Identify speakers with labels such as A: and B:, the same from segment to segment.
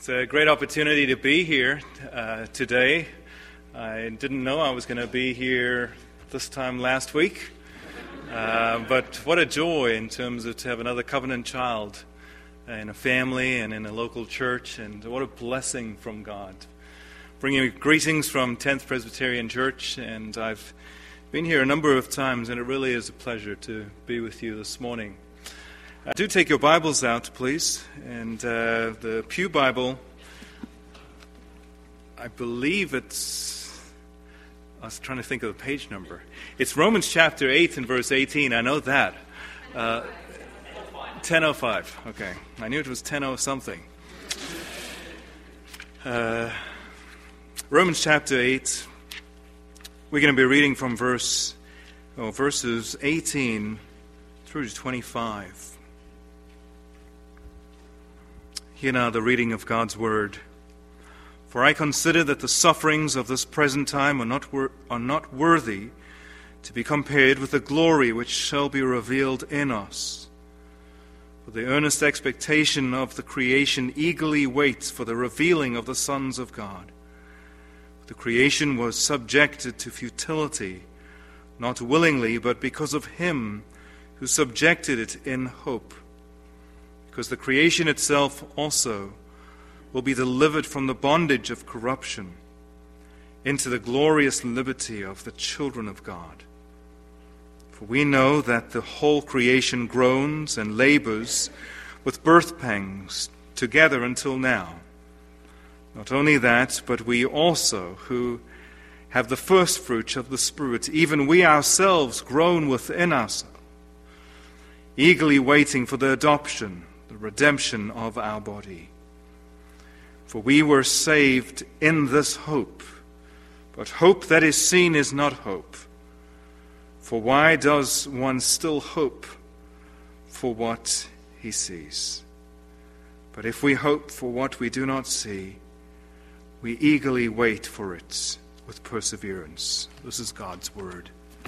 A: It's a great opportunity to be here today. I didn't know I was going to be here this time last week, but what a joy in terms of to have another covenant child in a family and in a local church, and what a blessing from God. Bringing you greetings from 10th Presbyterian Church, and I've been here a number of times, and it really is a pleasure to be with you this morning. Do take your Bibles out, please, and the Pew Bible, I believe I was trying to think of the page number. It's Romans chapter 8 and verse 18, I know that. 1005, okay. I knew it was 10 something. Romans chapter 8, we're going to be reading from verses 18 through to 25. Hear now the reading of God's Word. For I consider that the sufferings of this present time are not worthy to be compared with the glory which shall be revealed in us. For the earnest expectation of the creation eagerly waits for the revealing of the sons of God. The creation was subjected to futility, not willingly, but because of Him who subjected it in hope. Because the creation itself also will be delivered from the bondage of corruption into the glorious liberty of the children of God. For we know that the whole creation groans and labors with birth pangs together until now. Not only that, but we also who have the first fruits of the Spirit, even we ourselves groan within us, eagerly waiting for the adoption, the redemption of our body. For we were saved in this hope, but hope that is seen is not hope. For why does one still hope for what he sees? But if we hope for what we do not see, we eagerly wait for it with perseverance. This is God's Word.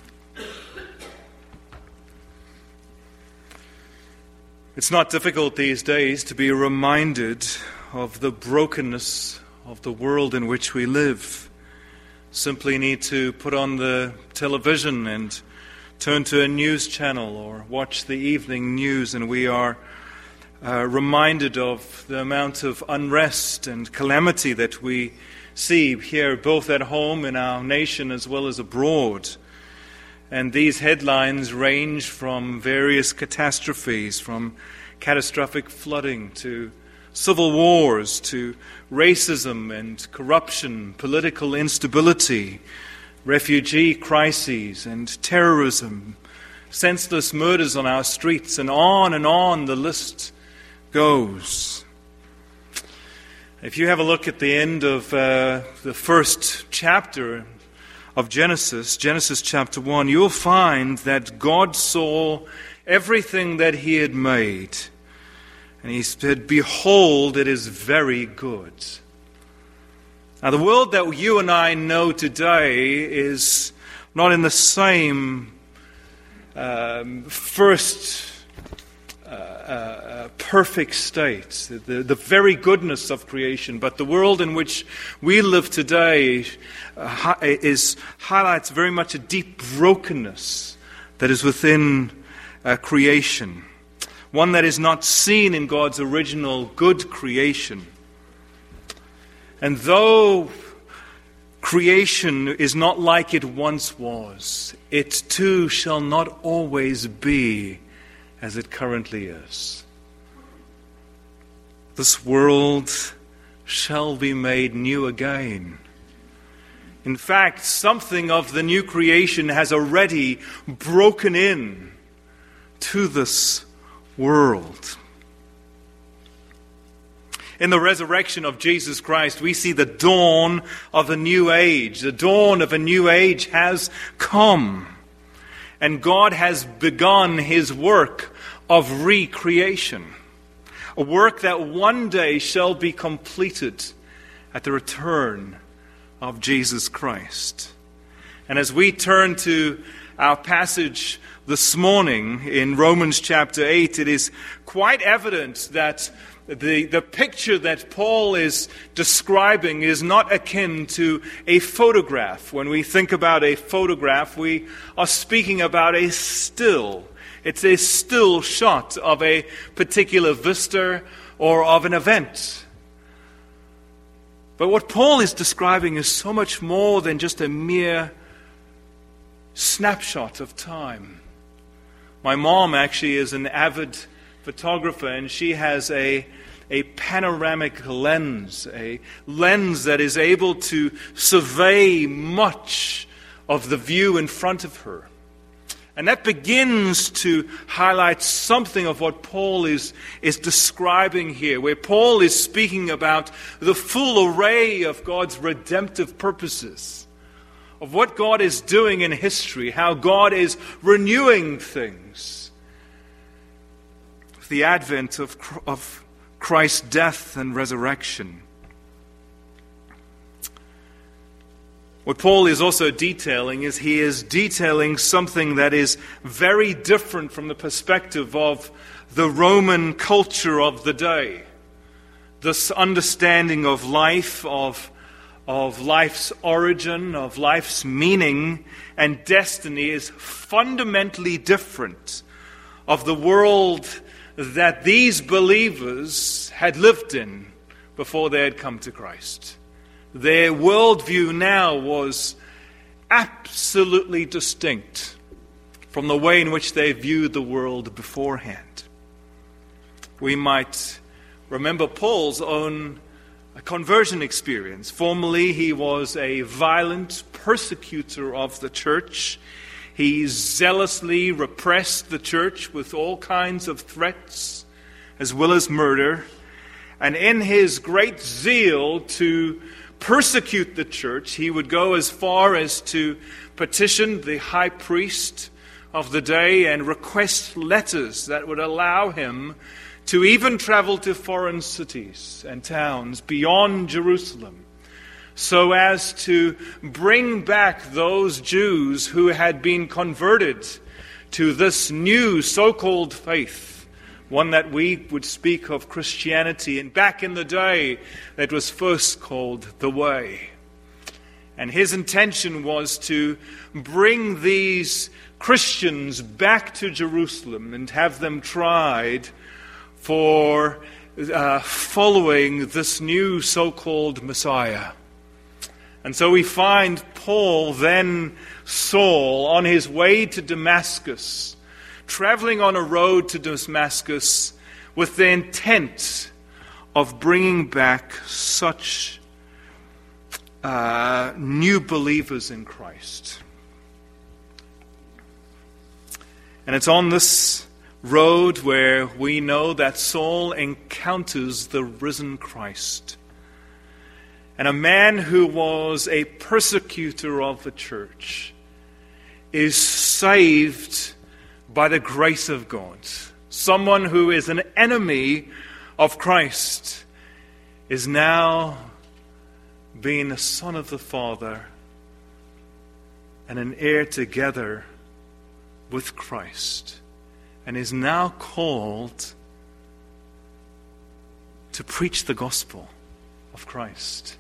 A: It's not difficult these days to be reminded of the brokenness of the world in which we live. Simply need to put on the television and turn to a news channel or watch the evening news, and we are reminded of the amount of unrest and calamity that we see here, both at home in our nation as well as abroad. And these headlines range from various catastrophes, from catastrophic flooding to civil wars to racism and corruption, political instability, refugee crises and terrorism, senseless murders on our streets, and on the list goes. If you have a look at the end of the first chapter of Genesis chapter 1, you'll find that God saw everything that He had made, and He said, "Behold, it is very good." Now, the world that you and I know today is not in the same first perfect state, the very goodness of creation, but the world in which we live today highlights very much a deep brokenness that is within creation, one that is not seen in God's original good creation. And though creation is not like it once was, it too shall not always be as it currently is. This world shall be made new again. In fact, something of the new creation has already broken in to this world. In the resurrection of Jesus Christ, we see the dawn of a new age. The dawn of a new age has come. And God has begun His work of recreation. A work that one day shall be completed at the return of Jesus Christ. And as we turn to our passage this morning in Romans chapter 8, it is quite evident that The picture that Paul is describing is not akin to a photograph. When we think about a photograph, we are speaking about a still. It's a still shot of a particular vista or of an event. But what Paul is describing is so much more than just a mere snapshot of time. My mom actually is an avid photographer, and she has a panoramic lens, a lens that is able to survey much of the view in front of her. And that begins to highlight something of what Paul is describing here, where Paul is speaking about the full array of God's redemptive purposes, of what God is doing in history, how God is renewing things. The advent of Christ's death and resurrection. What Paul is also detailing is he is detailing something that is very different from the perspective of the Roman culture of the day. This understanding of life, of life's origin, of life's meaning and destiny is fundamentally different of the world that these believers had lived in before they had come to Christ. Their worldview now was absolutely distinct from the way in which they viewed the world beforehand. We might remember Paul's own conversion experience. Formerly, he was a violent persecutor of the church. He zealously repressed the church with all kinds of threats, as well as murder. And in his great zeal to persecute the church, he would go as far as to petition the high priest of the day and request letters that would allow him to even travel to foreign cities and towns beyond Jerusalem, so as to bring back those Jews who had been converted to this new so-called faith, one that we would speak of Christianity, and back in the day that was first called the Way. And his intention was to bring these Christians back to Jerusalem and have them tried for following this new so-called Messiah. And so we find Paul, then Saul, on his way to Damascus, traveling on a road to Damascus with the intent of bringing back such new believers in Christ. And it's on this road where we know that Saul encounters the risen Christ. And a man who was a persecutor of the church is saved by the grace of God. Someone who is an enemy of Christ is now being a son of the Father and an heir together with Christ, and is now called to preach the gospel of Christ.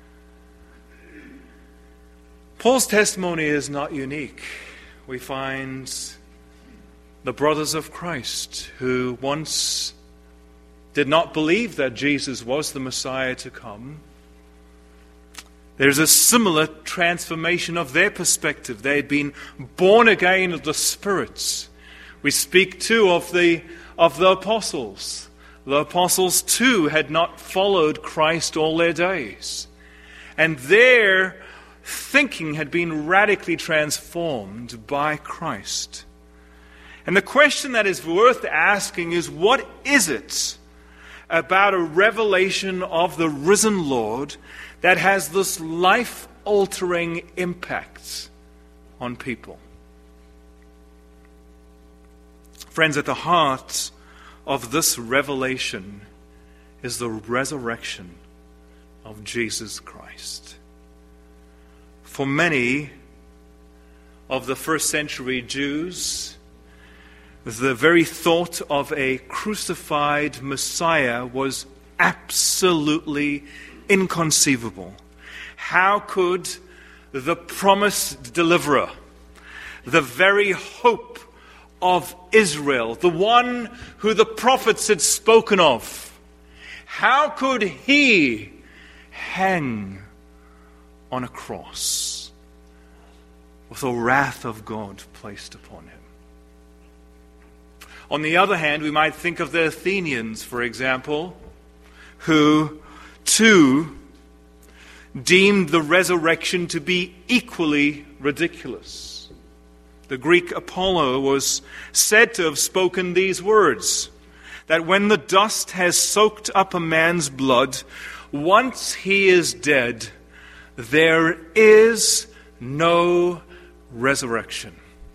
A: Paul's testimony is not unique. We find the brothers of Christ who once did not believe that Jesus was the Messiah to come. There's a similar transformation of their perspective. They had been born again of the Spirit. We speak too of the apostles. The apostles too had not followed Christ all their days. And their thinking had been radically transformed by Christ. And the question that is worth asking is, what is it about a revelation of the risen Lord that has this life-altering impact on people? Friends, at the heart of this revelation is the resurrection of Jesus Christ. For many of the first century Jews, The very thought of a crucified Messiah was absolutely inconceivable. How could the promised deliverer, the very hope of Israel, the one who the prophets had spoken of, how could he hang on a cross with the wrath of God placed upon him? On the other hand, we might think of the Athenians, for example, who too deemed the resurrection to be equally ridiculous. The Greek Apollo was said to have spoken these words, that when the dust has soaked up a man's blood, once he is dead, there is no resurrection.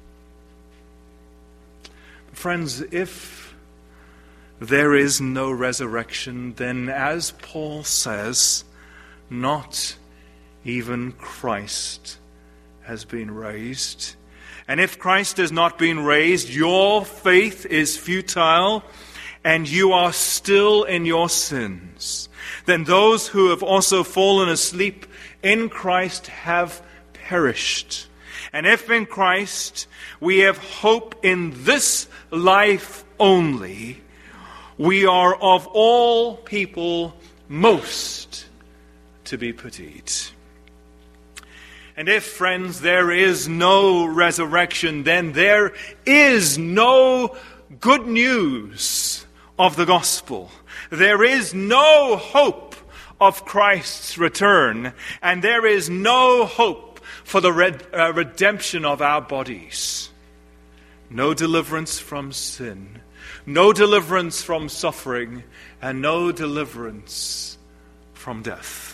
A: Friends, if there is no resurrection, then as Paul says, not even Christ has been raised. And if Christ has not been raised, your faith is futile and you are still in your sins. Then those who have also fallen asleep in Christ have perished. And if in Christ we have hope in this life only, we are of all people most to be pitied. And if, friends, there is no resurrection, then there is no good news of the gospel. There is no hope of Christ's return, and there is no hope for the redemption of our bodies. No deliverance from sin, no deliverance from suffering, and no deliverance from death.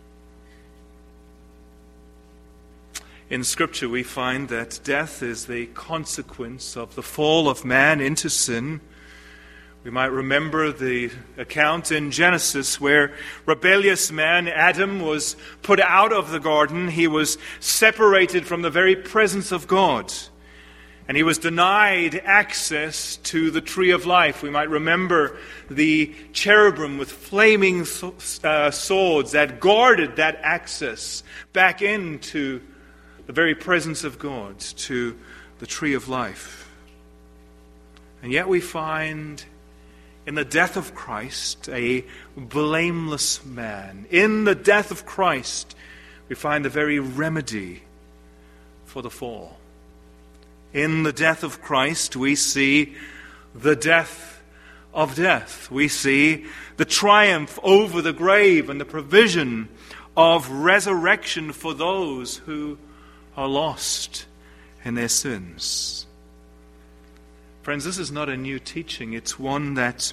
A: In Scripture we find that death is the consequence of the fall of man into sin. We might remember the account in Genesis where rebellious man Adam was put out of the garden. He was separated from the very presence of God. And he was denied access to the tree of life. We might remember the cherubim with flaming swords that guarded that access back into the very presence of God, to the tree of life. And yet we find in the death of Christ a blameless man. In the death of Christ we find the very remedy for the fall. In the death of Christ we see the death of death. We see the triumph over the grave and the provision of resurrection for those who are lost in their sins. Friends, this is not a new teaching. It's one that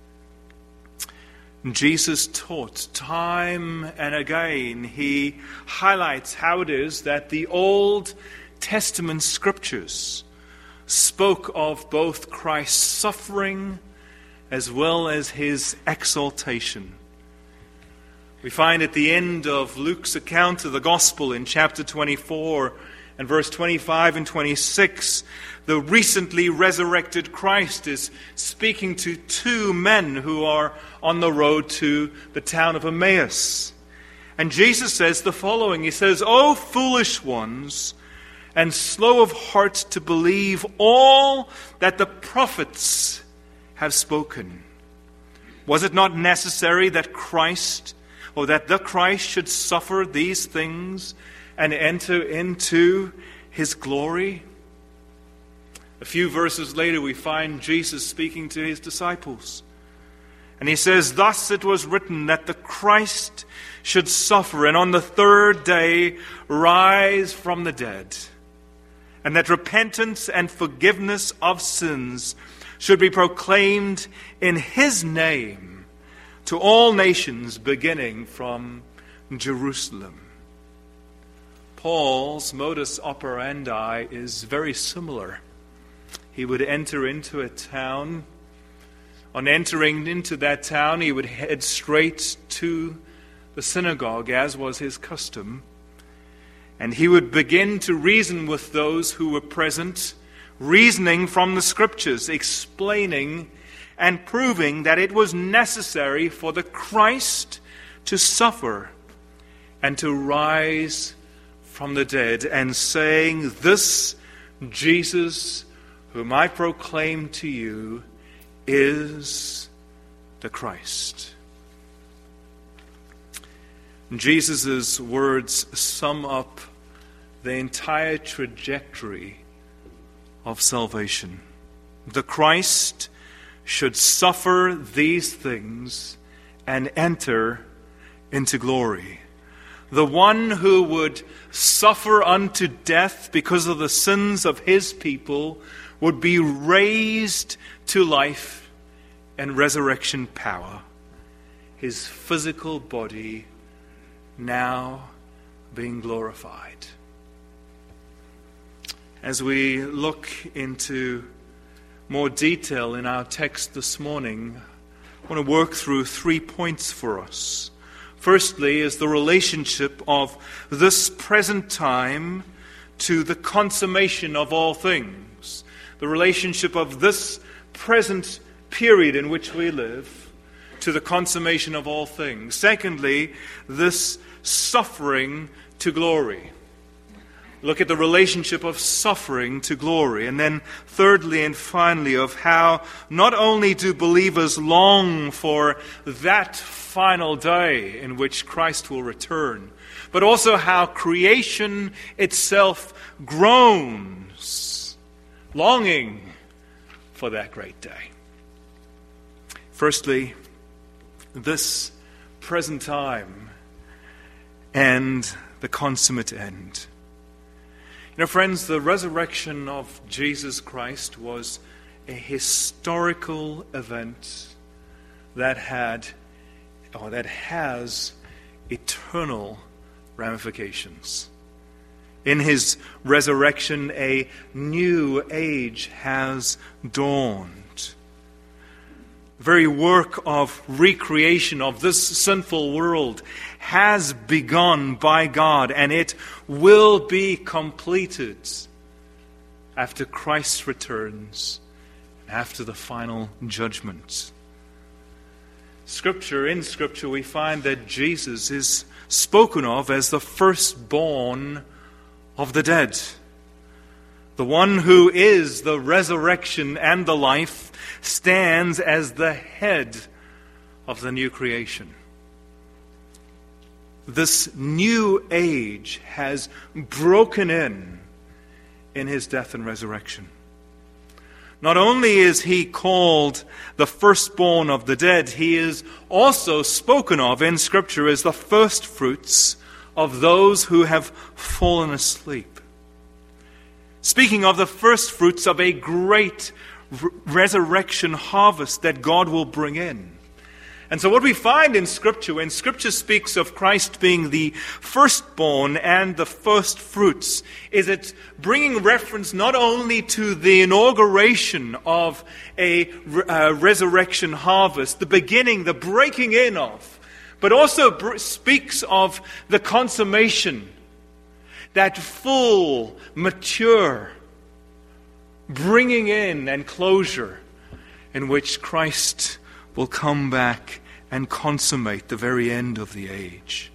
A: Jesus taught time and again. He highlights how it is that the Old Testament Scriptures spoke of both Christ's suffering as well as his exaltation. We find at the end of Luke's account of the Gospel in chapter 24 and verse 25 and 26, the recently resurrected Christ is speaking to two men who are on the road to the town of Emmaus. And Jesus says the following. He says, "O foolish ones, and slow of heart to believe all that the prophets have spoken. Was it not necessary that the Christ should suffer these things and enter into his glory?" A few verses later we find Jesus speaking to his disciples. And he says, "Thus it was written that the Christ should suffer and on the third day rise from the dead, and that repentance and forgiveness of sins should be proclaimed in his name to all nations, beginning from Jerusalem." Paul's modus operandi is very similar. He would enter into a town. On entering into that town, he would head straight to the synagogue, as was his custom. And he would begin to reason with those who were present reasoning from the Scriptures, explaining and proving that it was necessary for the Christ to suffer and to rise from the dead, and saying, "This Jesus whom I proclaim to you is the Christ." Jesus' words sum up the entire trajectory of salvation. The Christ should suffer these things and enter into glory. The one who would suffer unto death because of the sins of his people would be raised to life and resurrection power. His physical body now being glorified. As we look into more detail in our text this morning, I want to work through 3 points for us. Firstly is the relationship of this present time to the consummation of all things. The relationship of this present period in which we live to the consummation of all things. Secondly, this suffering to glory. Look at the relationship of suffering to glory. And then thirdly and finally of how not only do believers long for that final day in which Christ will return, but also how creation itself groans, longing for that great day. Firstly, this present time and the consummate end. You know, friends, the resurrection of Jesus Christ was a historical event that has eternal ramifications. In his resurrection, a new age has dawned. The very work of recreation of this sinful world has begun by God, and it will be completed after Christ returns, after the final judgment. In Scripture, we find that Jesus is spoken of as the firstborn of the dead. The one who is the resurrection and the life stands as the head of the new creation. This new age has broken in his death and resurrection. Not only is he called the firstborn of the dead, he is also spoken of in Scripture as the firstfruits of those who have fallen asleep. Speaking of the firstfruits of a great resurrection harvest that God will bring in. And so what we find in Scripture, when Scripture speaks of Christ being the firstborn and the first fruits, is it bringing reference not only to the inauguration of a resurrection harvest, the beginning, the breaking in of, but also speaks of the consummation, that full, mature, bringing in and closure in which Christ will come back and consummate the very end of the age.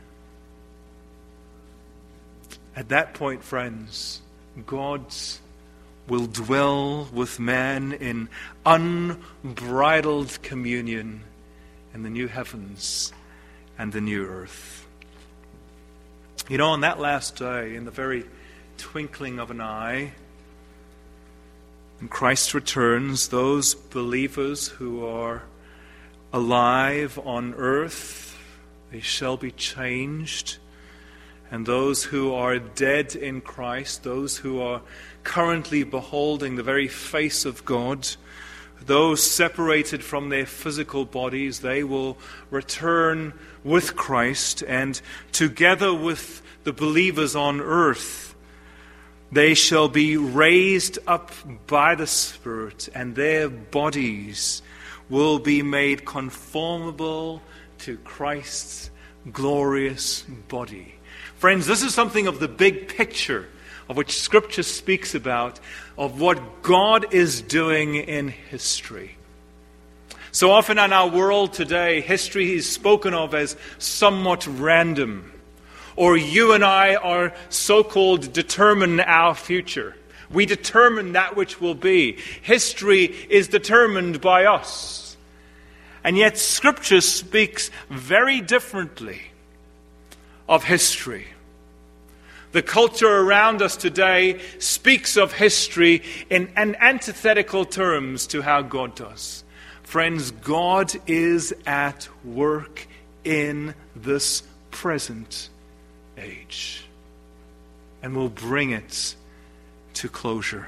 A: At that point, friends, God will dwell with man in unbridled communion in the new heavens and the new earth. You know, on that last day, in the very twinkling of an eye, when Christ returns, those believers who are alive on earth, they shall be changed. And those who are dead in Christ, those who are currently beholding the very face of God, those separated from their physical bodies, they will return with Christ, and together with the believers on earth, they shall be raised up by the Spirit, and their bodies will be made conformable to Christ's glorious body. Friends, this is something of the big picture of which Scripture speaks about, of what God is doing in history. So often in our world today, history is spoken of as somewhat random. Or you and I are so-called determine our future. We determine that which will be. History is determined by us. And yet Scripture speaks very differently of history. The culture around us today speaks of history in antithetical terms to how God does. Friends, God is at work in this present age and will bring it to closure.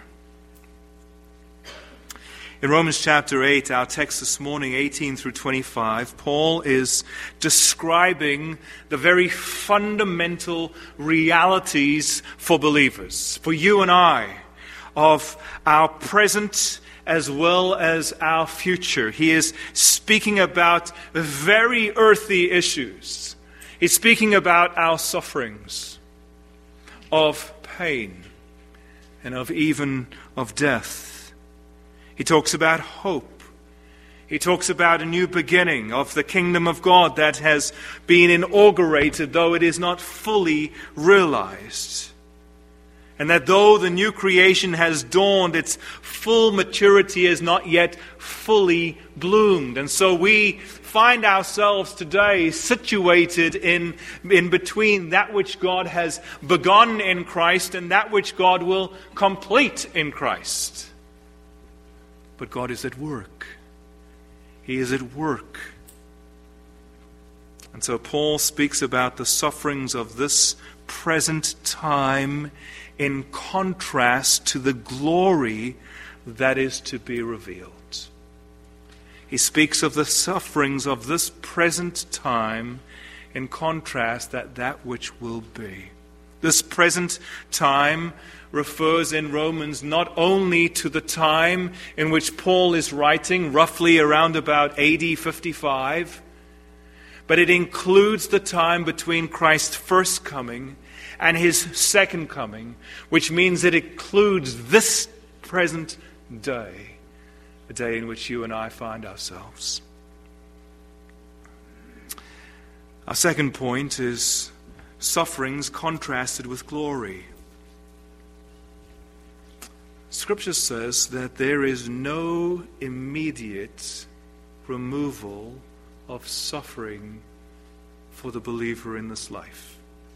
A: In Romans chapter 8, our text this morning, 18 through 25, Paul is describing the very fundamental realities for believers, for you and I, of our present as well as our future. He is speaking about very earthy issues. He's speaking about our sufferings, of pain, and even of death. He talks about hope. He talks about a new beginning of the kingdom of God that has been inaugurated, though it is not fully realized. And that though the new creation has dawned, its full maturity is not yet fully bloomed. And so we find ourselves today situated in between that which God has begun in Christ and that which God will complete in Christ. But God is at work. He is at work. And so Paul speaks about the sufferings of this present time in contrast to the glory that is to be revealed. He speaks of the sufferings of this present time in contrast to that which will be. This present time refers in Romans not only to the time in which Paul is writing, roughly around about AD 55, but it includes the time between Christ's first coming and his second coming, which means it includes this present day, the day in which you and I find ourselves. Our second point is sufferings contrasted with glory. Scripture says that there is no immediate removal of suffering for the believer in this life.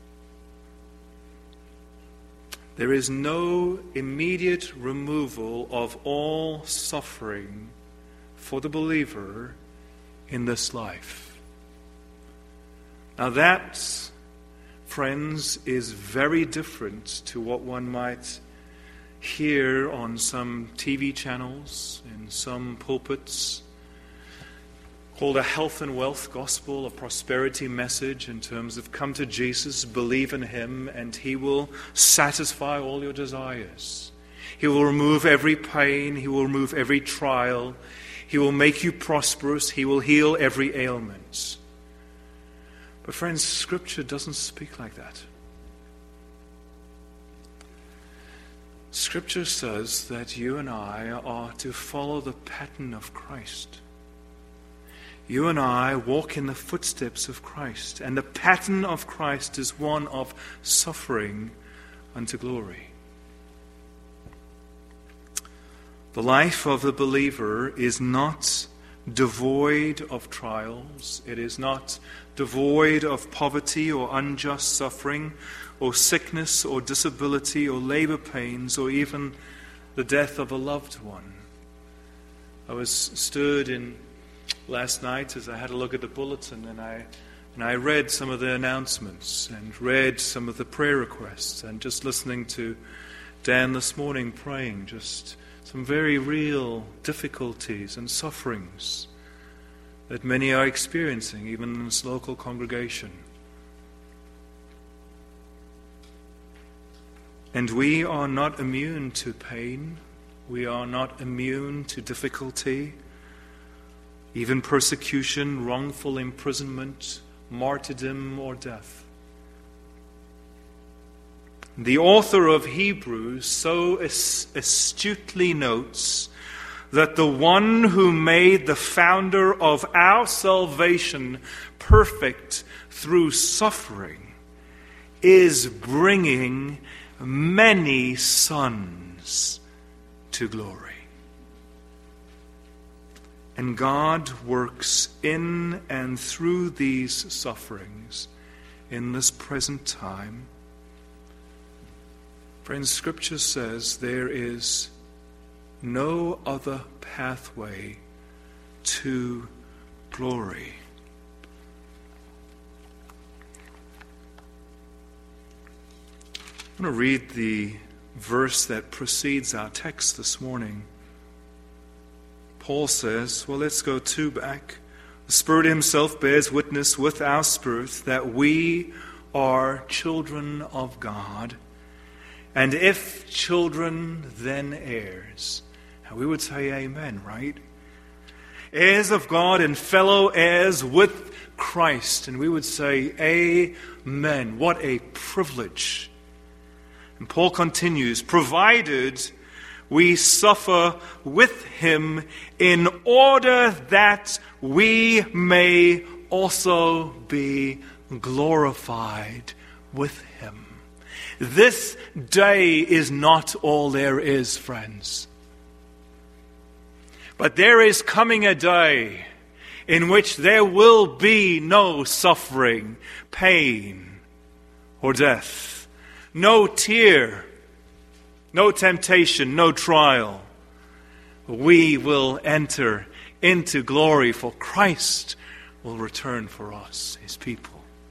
A: There is no immediate removal of all suffering for the believer in this life. Now that, friends, is very different to what one might hear on some TV channels, in some pulpits, called a health and wealth gospel, a prosperity message in terms of come to Jesus, believe in Him, and He will satisfy all your desires. He will remove every pain. He will remove every trial. He will make you prosperous. He will heal every ailment. But friends, Scripture doesn't speak like that. Scripture says that you and I are to follow the pattern of Christ. You and I walk in the footsteps of Christ, and the pattern of Christ is one of suffering unto glory. The life of the believer is not devoid of trials. It is not devoid of poverty or unjust suffering or sickness or disability or labor pains or even the death of a loved one. I was stirred in last night as I had a look at the bulletin and I read some of the announcements and read some of the prayer requests, and just listening to Dan this morning praying, just some very real difficulties and sufferings that many are experiencing, even in this local congregation. And we are not immune to pain. We are not immune to difficulty, even persecution, wrongful imprisonment, martyrdom, or death. The author of Hebrews so astutely notes that the one who made the founder of our salvation perfect through suffering is bringing many sons to glory. And God works in and through these sufferings in this present time. Friends, Scripture says there is no other pathway to glory. I'm going to read the verse that precedes our text this morning. Paul says, well, let's go two back. The Spirit himself bears witness with our spirit that we are children of God. And if children, then heirs. And we would say amen, right? Heirs of God and fellow heirs with Christ. And we would say amen. What a privilege. And Paul continues, provided we suffer with him in order that we may also be glorified with him. This day is not all there is, friends. But there is coming a day in which there will be no suffering, pain, or death. No tear, no temptation, no trial. We will enter into glory, for Christ will return for us, his people.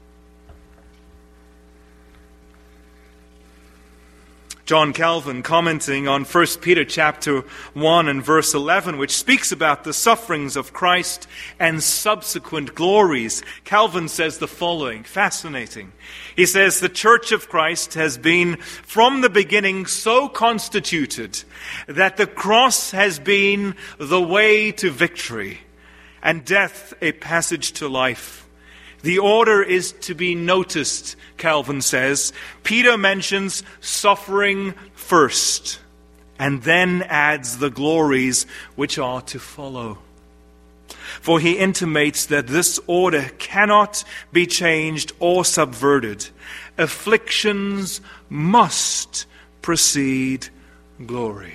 A: John Calvin, commenting on 1 Peter chapter 1 and verse 11, which speaks about the sufferings of Christ and subsequent glories, Calvin says the following, fascinating. He says, the Church of Christ has been from the beginning so constituted that the cross has been the way to victory and death a passage to life. The order is to be noticed, Calvin says. Peter mentions suffering first, and then adds the glories which are to follow. For he intimates that this order cannot be changed or subverted. Afflictions must precede glory.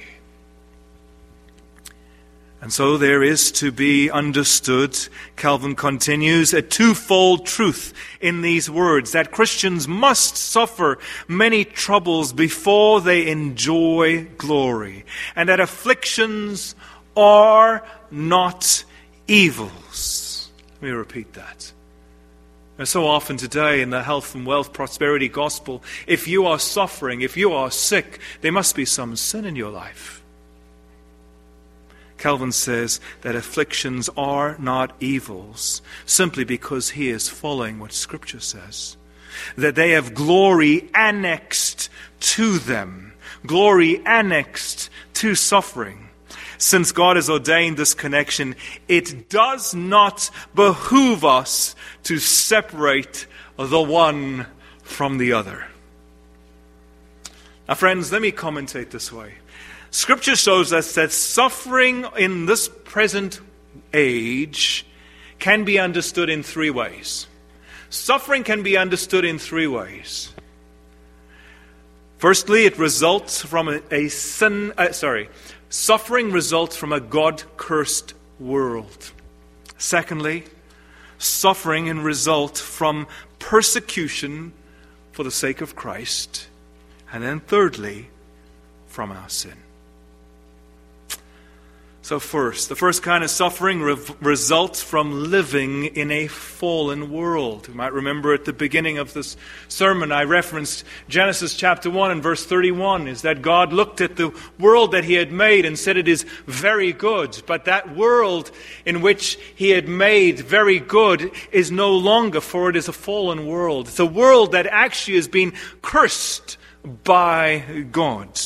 A: And so there is to be understood, Calvin continues, a twofold truth in these words, that Christians must suffer many troubles before they enjoy glory, and that afflictions are not evils. Let me repeat that. And so often today in the health and wealth prosperity gospel, if you are suffering, if you are sick, there must be some sin in your life. Calvin says that afflictions are not evils simply because he is following what Scripture says. That they have glory annexed to them. Glory annexed to suffering. Since God has ordained this connection, it does not behoove us to separate the one from the other. Now, friends, let me commentate this way. Scripture shows us that suffering in this present age can be understood in three ways. Suffering can be understood in three ways. Firstly, it results from suffering results from a God-cursed world. Secondly, suffering can result from persecution for the sake of Christ. And then thirdly, from our sin. So first, the first kind of suffering results from living in a fallen world. You might remember at the beginning of this sermon I referenced Genesis chapter 1 and verse 31, is that God looked at the world that he had made and said it is very good. But that world in which he had made very good is no longer, for it is a fallen world. It's a world that actually has been cursed by God.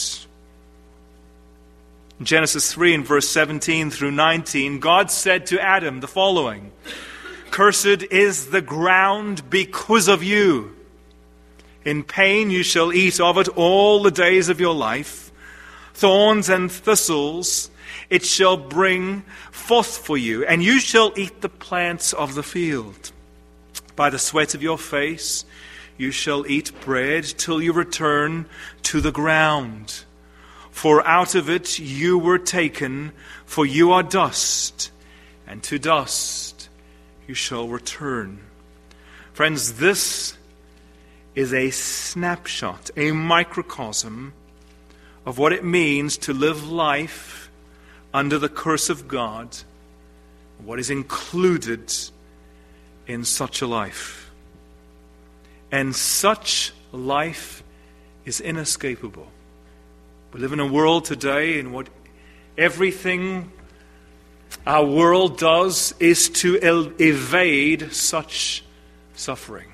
A: In Genesis 3 and verse 17 through 19, God said to Adam the following, "Cursed is the ground because of you. In pain you shall eat of it all the days of your life. Thorns and thistles it shall bring forth for you, and you shall eat the plants of the field. By the sweat of your face you shall eat bread till you return to the ground. For out of it you were taken, for you are dust, and to dust you shall return. Friends, this is a snapshot, a microcosm of what it means to live life under the curse of God, what is included in such a life. And such life is inescapable. We live in a world today in what everything our world does is to evade such suffering.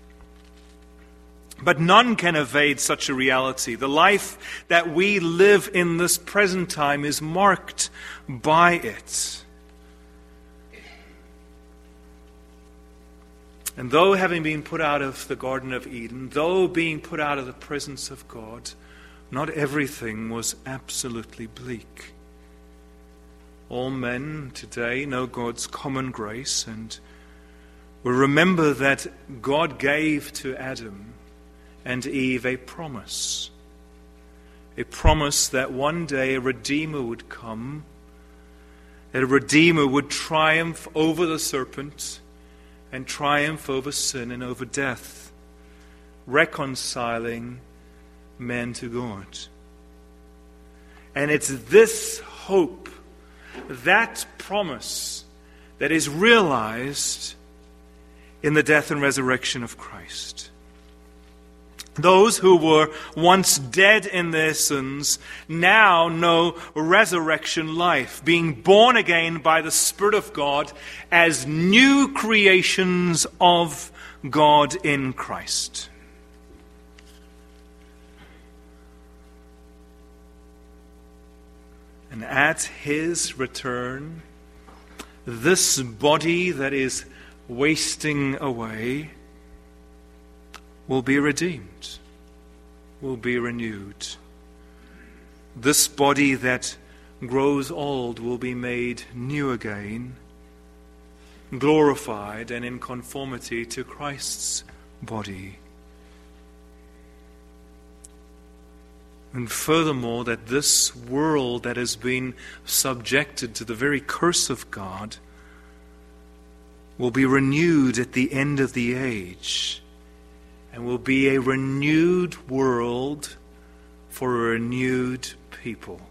A: But none can evade such a reality. The life that we live in this present time is marked by it. And though having been put out of the Garden of Eden, though being put out of the presence of God, not everything was absolutely bleak. All men today know God's common grace, and will remember that God gave to Adam and Eve a promise that one day a Redeemer would come, that a Redeemer would triumph over the serpent and triumph over sin and over death, reconciling men to God. And it's this hope, that promise, that is realized in the death and resurrection of Christ. Those who were once dead in their sins now know resurrection life, being born again by the Spirit of God as new creations of God in Christ. And at His return, this body that is wasting away will be redeemed, will be renewed. This body that grows old will be made new again, glorified and in conformity to Christ's body. And furthermore, that this world that has been subjected to the very curse of God will be renewed at the end of the age, and will be a renewed world for a renewed people.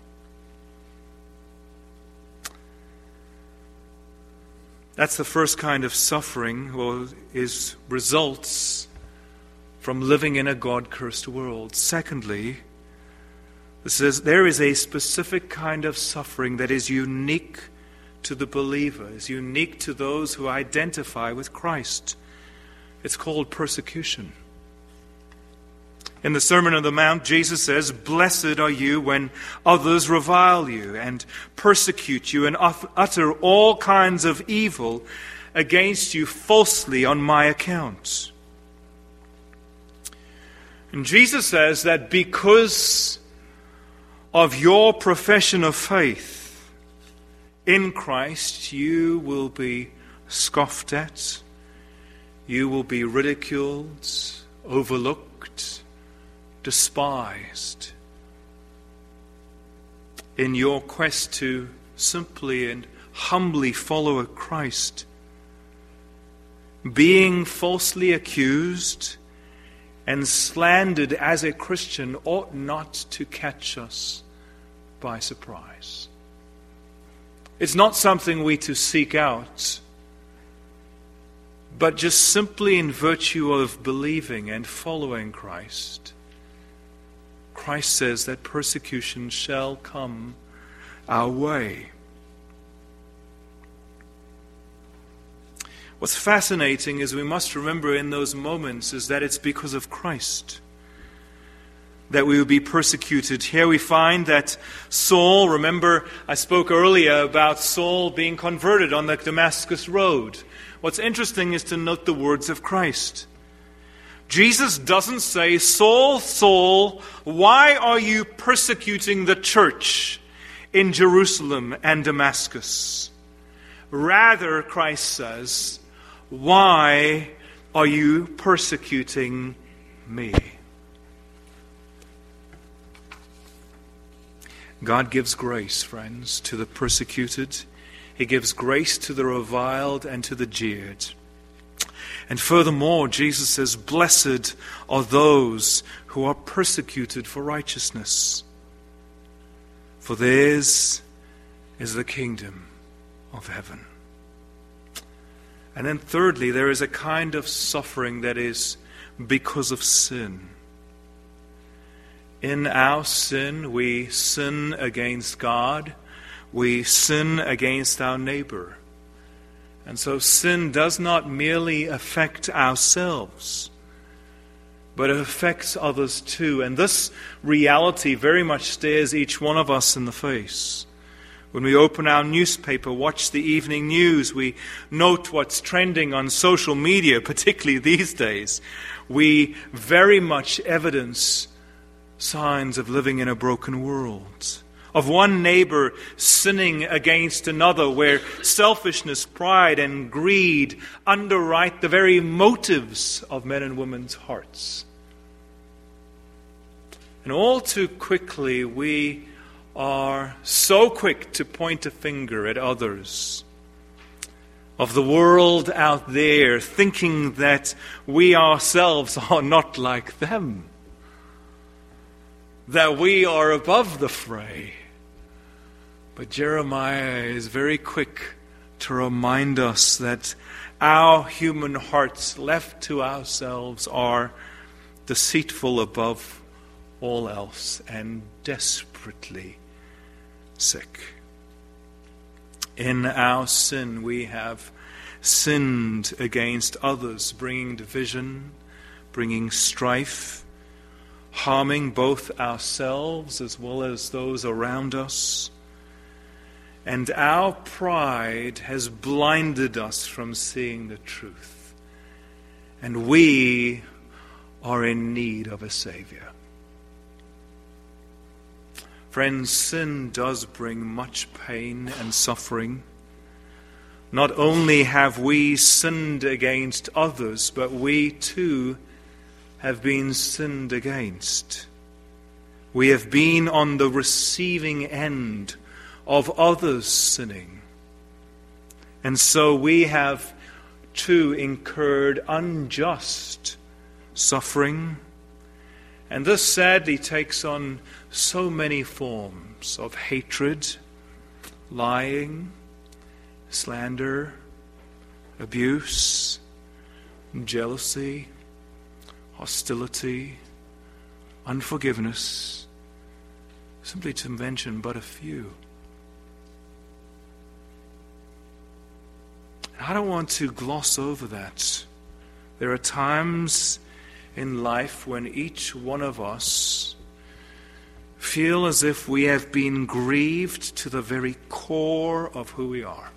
A: That's the first kind of suffering, is results from living in a God-cursed world. Secondly, it says there is a specific kind of suffering that is unique to the believer, is unique to those who identify with Christ. It's called persecution. In the Sermon on the Mount, Jesus says, "Blessed are you when others revile you and persecute you and utter all kinds of evil against you falsely on my account." And Jesus says that because of your profession of faith in Christ, you will be scoffed at, you will be ridiculed, overlooked, despised in your quest to simply and humbly follow Christ. Being falsely accused and slandered as a Christian ought not to catch us by surprise. It's not something we to seek out, but just simply in virtue of believing and following Christ. Christ says that persecution shall come our way. What's fascinating is we must remember in those moments is that it's because of Christ that we will be persecuted. Here we find that Saul, remember I spoke earlier about Saul being converted on the Damascus road. What's interesting is to note the words of Christ. Jesus doesn't say, Saul, Saul, why are you persecuting the church in Jerusalem and Damascus? Rather, Christ says, why are you persecuting me? God gives grace, friends, to the persecuted. He gives grace to the reviled and to the jeered. And furthermore, Jesus says, blessed are those who are persecuted for righteousness, for theirs is the kingdom of heaven. And then thirdly, there is a kind of suffering that is because of sin. In our sin, we sin against God. We sin against our neighbor. And so sin does not merely affect ourselves, but it affects others too. And this reality very much stares each one of us in the face. When we open our newspaper, watch the evening news, we note what's trending on social media, particularly these days, we very much evidence signs of living in a broken world. Of one neighbor sinning against another, where selfishness, pride, and greed underwrite the very motives of men and women's hearts. And all too quickly, we are so quick to point a finger at others, of the world out there, thinking that we ourselves are not like them, that we are above the fray. But Jeremiah is very quick to remind us that our human hearts left to ourselves are deceitful above all else and desperately sick. In our sin, we have sinned against others, bringing division, bringing strife, harming both ourselves as well as those around us. And our pride has blinded us from seeing the truth. And we are in need of a Savior. Friends, sin does bring much pain and suffering. Not only have we sinned against others, but we too have been sinned against. We have been on the receiving end of others sinning. And so we have too incurred unjust suffering. And this sadly takes on so many forms of hatred, lying, slander, abuse, jealousy, hostility, unforgiveness, simply to mention but a few. I don't want to gloss over that. There are times in life when each one of us feel as if we have been grieved to the very core of who we are.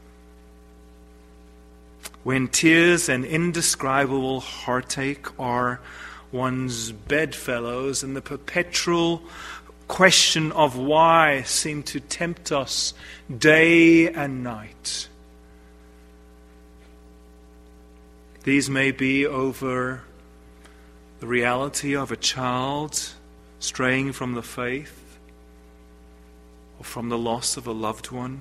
A: When tears and indescribable heartache are one's bedfellows, and the perpetual question of why seem to tempt us day and night. These may be over the reality of a child straying from the faith, or from the loss of a loved one,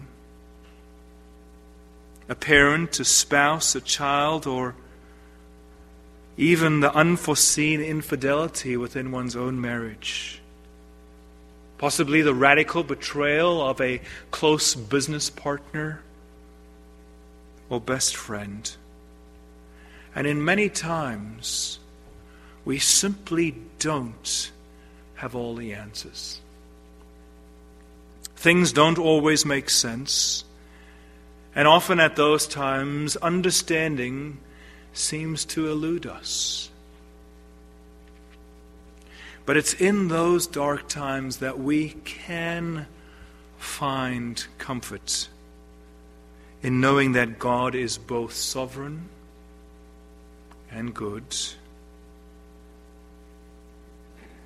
A: a parent, a spouse, a child, or even the unforeseen infidelity within one's own marriage. Possibly the radical betrayal of a close business partner or best friend. And in many times, we simply don't have all the answers. Things don't always make sense. And often at those times, understanding seems to elude us. But it's in those dark times that we can find comfort in knowing that God is both sovereign and good,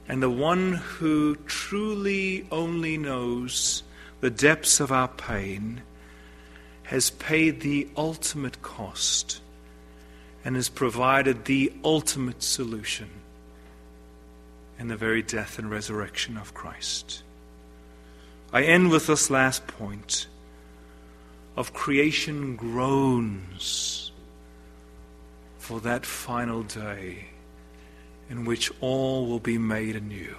A: And the one who truly only knows the depths of our pain has paid the ultimate cost and has provided the ultimate solution in the very death and resurrection of Christ. I end with this last point of creation groans for that final day in which all will be made anew.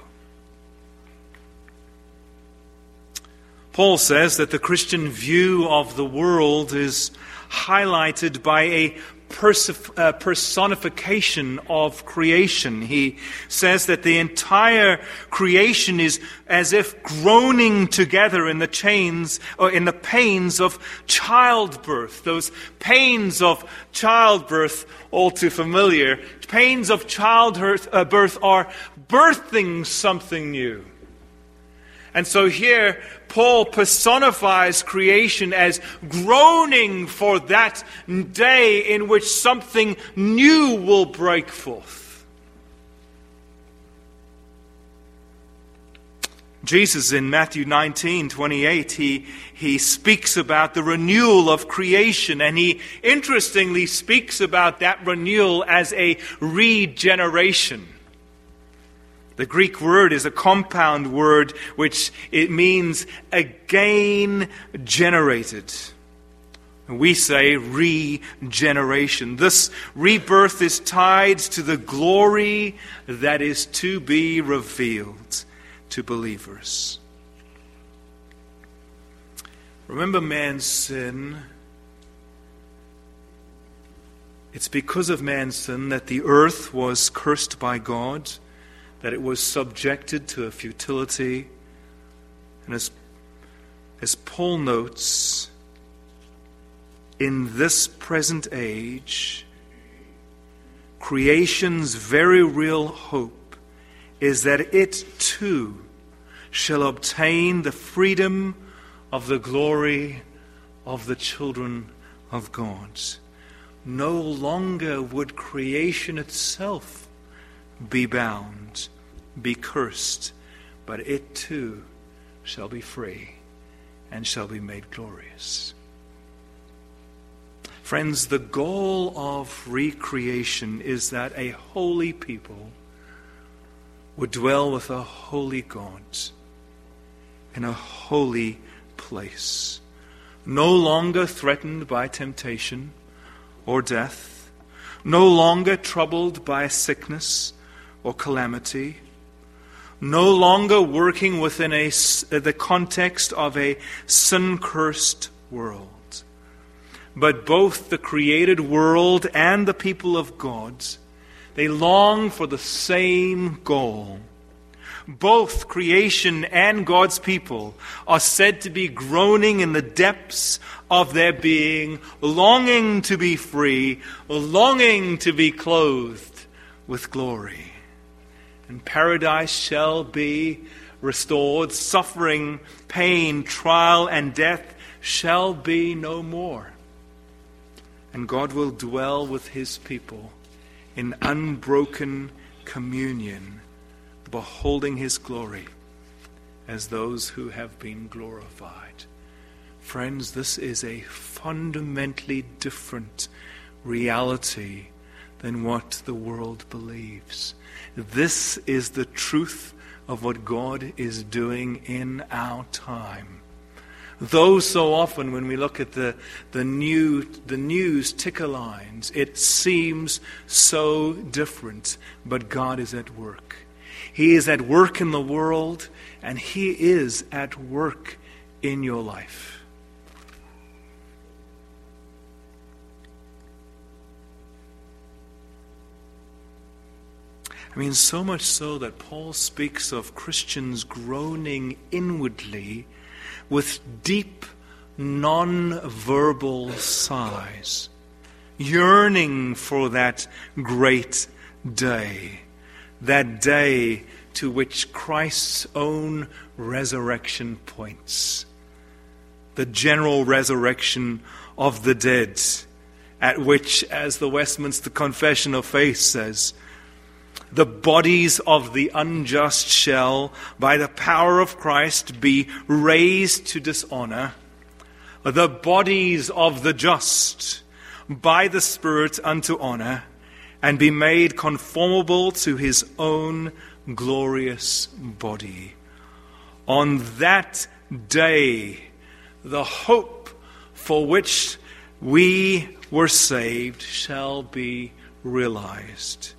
A: Paul says that the Christian view of the world is highlighted by a personification of creation. He says that the entire creation is as if groaning together in the chains or in the pains of childbirth. Those pains of childbirth, all too familiar. Pains of childbirth are birthing something new. And so here, Paul personifies creation as groaning for that day in which something new will break forth. Jesus in Matthew 19:28, he speaks about the renewal of creation, and he interestingly speaks about that renewal as a regeneration. The Greek word is a compound word which it means again generated. We say regeneration. This rebirth is tied to the glory that is to be revealed to believers. Remember man's sin. It's because of man's sin that the earth was cursed by God, that it was subjected to a futility. And as Paul notes, in this present age, creation's very real hope is that it too shall obtain the freedom of the glory of the children of God. No longer would creation itself be bound, be cursed, but it too shall be free and shall be made glorious. Friends, the goal of recreation is that a holy people would dwell with a holy God in a holy place, no longer threatened by temptation or death, no longer troubled by sickness or calamity, no longer working within the context of a sin-cursed world. But both the created world and the people of God, they long for the same goal. Both creation and God's people are said to be groaning in the depths of their being, longing to be free, longing to be clothed with glory. And paradise shall be restored. Suffering, pain, trial, and death shall be no more. And God will dwell with His people in unbroken communion, beholding His glory as those who have been glorified. Friends, this is a fundamentally different reality than what the world believes. This is the truth of what God is doing in our time. Though so often when we look at the news ticker lines, it seems so different, but God is at work. He is at work in the world, and He is at work in your life. I mean, so much so that Paul speaks of Christians groaning inwardly with deep, non-verbal sighs, yearning for that great day, that day to which Christ's own resurrection points, the general resurrection of the dead, at which, as the Westminster Confession of Faith says, The bodies of the unjust shall, by the power of Christ, be raised to dishonor. The bodies of the just, by the Spirit unto honor, and be made conformable to his own glorious body. On that day, the hope for which we were saved shall be realized.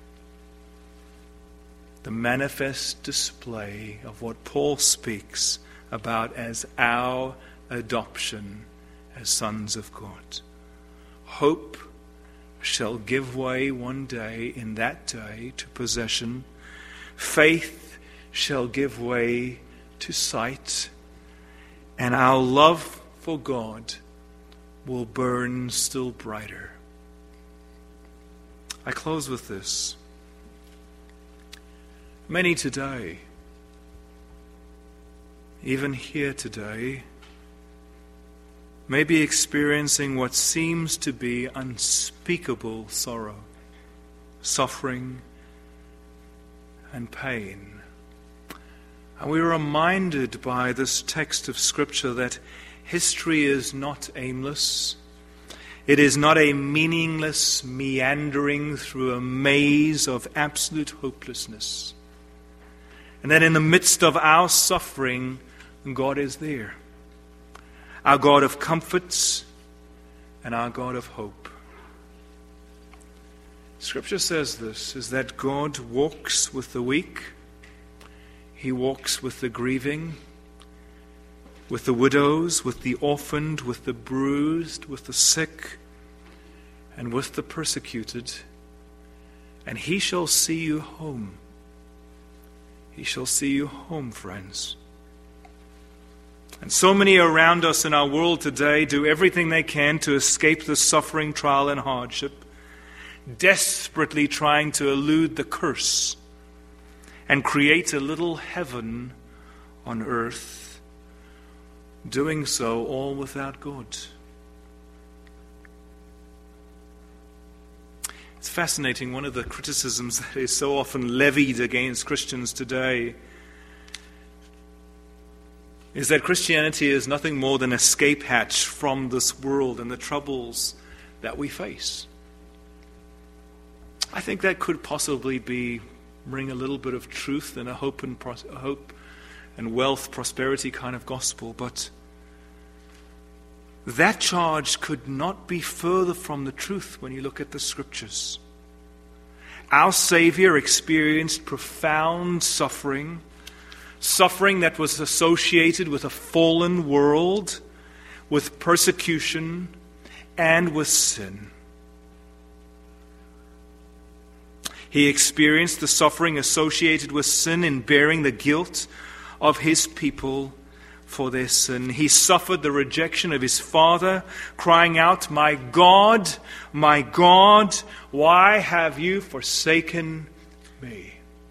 A: The manifest display of what Paul speaks about as our adoption as sons of God. Hope shall give way one day, in that day, to possession. Faith shall give way to sight. And our love for God will burn still brighter. I close with this. Many today, even here today, may be experiencing what seems to be unspeakable sorrow, suffering, and pain. And we are reminded by this text of Scripture that history is not aimless. It is not a meaningless meandering through a maze of absolute hopelessness. And that in the midst of our suffering, God is there. Our God of comforts and our God of hope. Scripture says this, is that God walks with the weak. He walks with the grieving, with the widows, with the orphaned, with the bruised, with the sick, and with the persecuted. And he shall see you home. He shall see you home, friends. And so many around us in our world today do everything they can to escape the suffering, trial, and hardship, desperately trying to elude the curse and create a little heaven on earth, doing so all without God. It's fascinating, one of the criticisms that is so often levied against Christians today is that Christianity is nothing more than an escape hatch from this world and the troubles that we face. I think that could possibly bring a little bit of truth and a hope and wealth, prosperity kind of gospel, but that charge could not be further from the truth when you look at the Scriptures. Our Savior experienced profound suffering that was associated with a fallen world, with persecution, and with sin. He experienced the suffering associated with sin in bearing the guilt of his people for their sin. He suffered the rejection of his Father, crying out, my God, why have you forsaken me?"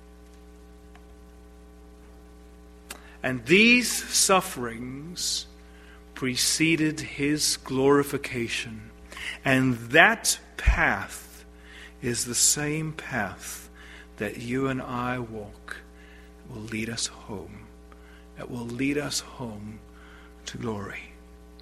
A: And these sufferings preceded his glorification. And that path is the same path that you and I walk. It will lead us home. It will lead us home to glory.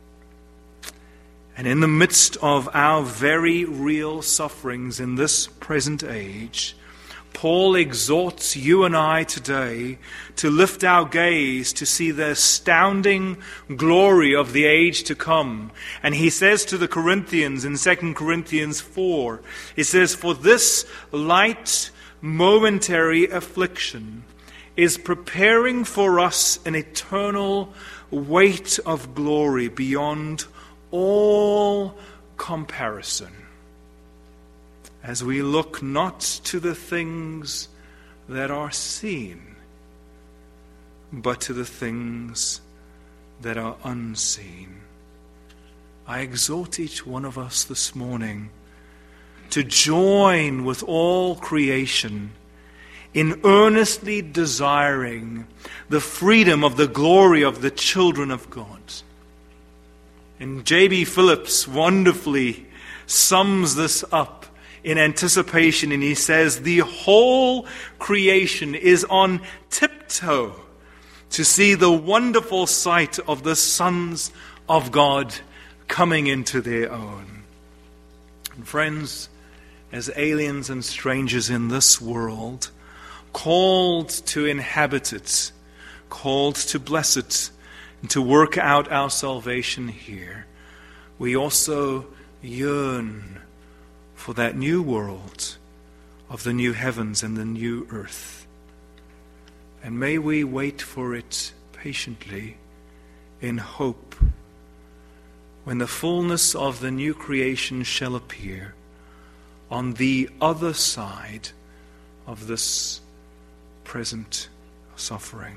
A: And in the midst of our very real sufferings in this present age, Paul exhorts you and I today to lift our gaze to see the astounding glory of the age to come. And he says to the Corinthians in 2 Corinthians 4, he says, "For this light momentary affliction is preparing for us an eternal weight of glory beyond all comparison, as we look not to the things that are seen, but to the things that are unseen." I exhort each one of us this morning to join with all creation in earnestly desiring the freedom of the glory of the children of God. And J.B. Phillips wonderfully sums this up in anticipation, and he says the whole creation is on tiptoe to see the wonderful sight of the sons of God coming into their own. And friends, as aliens and strangers in this world, called to inhabit it, called to bless it, and to work out our salvation here, we also yearn for that new world of the new heavens and the new earth. And may we wait for it patiently in hope, when the fullness of the new creation shall appear on the other side of this present suffering.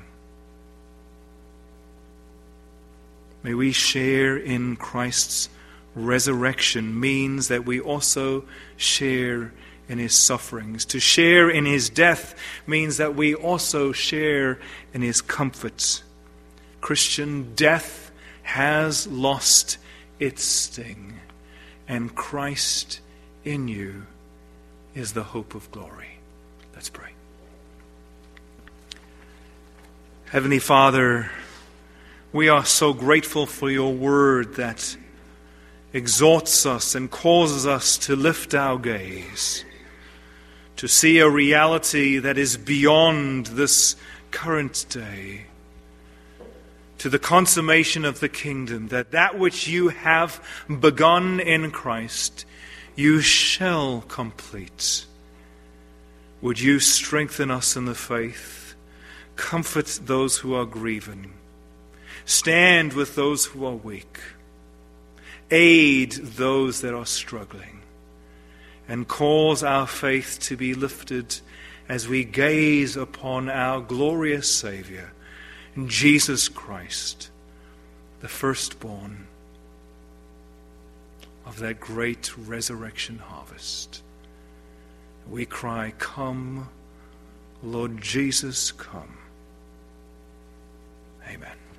A: May we share in Christ's resurrection means that we also share in his sufferings. To share in his death means that we also share in his comforts. Christian, death has lost its sting, and Christ in you is the hope of glory. Let's pray. Heavenly Father, we are so grateful for your word that exhorts us and causes us to lift our gaze, to see a reality that is beyond this current day, to the consummation of the kingdom, that which you have begun in Christ, you shall complete. Would you strengthen us in the faith, comfort those who are grieving, stand with those who are weak, aid those that are struggling, and cause our faith to be lifted as we gaze upon our glorious Savior, Jesus Christ, the firstborn of that great resurrection harvest. We cry, "Come, Lord Jesus, come." Amen.